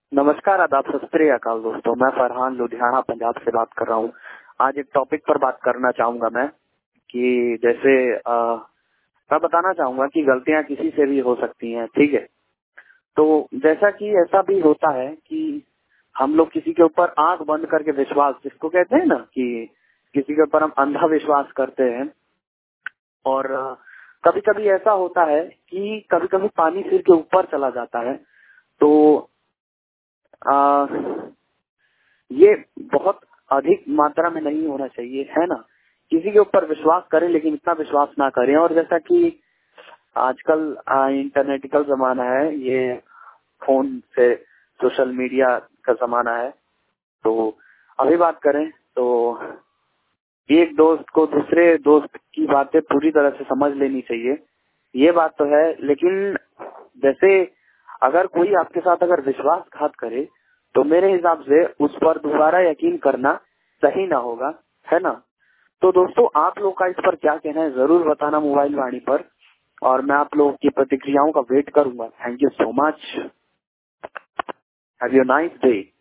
नमस्कार, आदाब, सत श्री अकाल दोस्तों। मैं फरहान लुधियाना पंजाब से बात कर रहा हूँ। आज एक टॉपिक पर बात करना चाहूंगा मैं कि जैसे मैं बताना चाहूंगा कि गलतियां किसी से भी हो सकती हैं, ठीक है। तो जैसा कि ऐसा भी होता है कि हम लोग किसी के ऊपर आंख बंद करके विश्वास, जिसको कहते हैं ना कि किसी के ऊपर हम अंधा विश्वास करते हैं। और कभी कभी ऐसा होता है कि कभी कभी पानी सिर के ऊपर चला जाता है। तो आ, ये बहुत अधिक मात्रा में नहीं होना चाहिए, है ना। किसी के ऊपर विश्वास करें लेकिन इतना विश्वास ना करें। और जैसा कि आजकल इंटरनेटिकल जमाना है, ये फोन से सोशल मीडिया का जमाना है। तो अभी बात करें तो एक दोस्त को दूसरे दोस्त की बातें पूरी तरह से समझ लेनी चाहिए, ये बात तो है। लेकिन जैसे अगर कोई आपके साथ अगर विश्वासघात करे तो मेरे हिसाब से उस पर दोबारा यकीन करना सही ना होगा, है ना। तो दोस्तों, आप लोग का इस पर क्या कहना है जरूर बताना मोबाइल वाणी पर, और मैं आप लोगों की प्रतिक्रियाओं का वेट करूंगा। Thank you so much. Have you nice day.